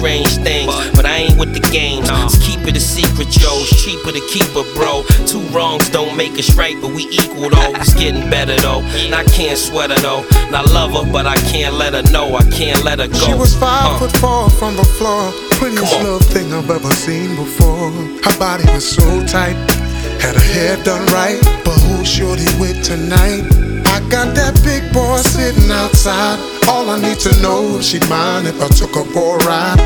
strange things, but I ain't with the games. Let's keep it a secret, yo. It's cheaper to keep it, bro. Two wrongs don't make us right, but we equal though. It's getting better though, and I can't sweat her though. And I love her, but I can't let her know. I can't let her go. She was 5'4" from the floor. Prettiest little thing I've ever seen before. Her body was so tight, had her hair done right. But who's shorty with tonight? I got that big boy sitting outside. All I need to know is she'd mind if I took her for a ride.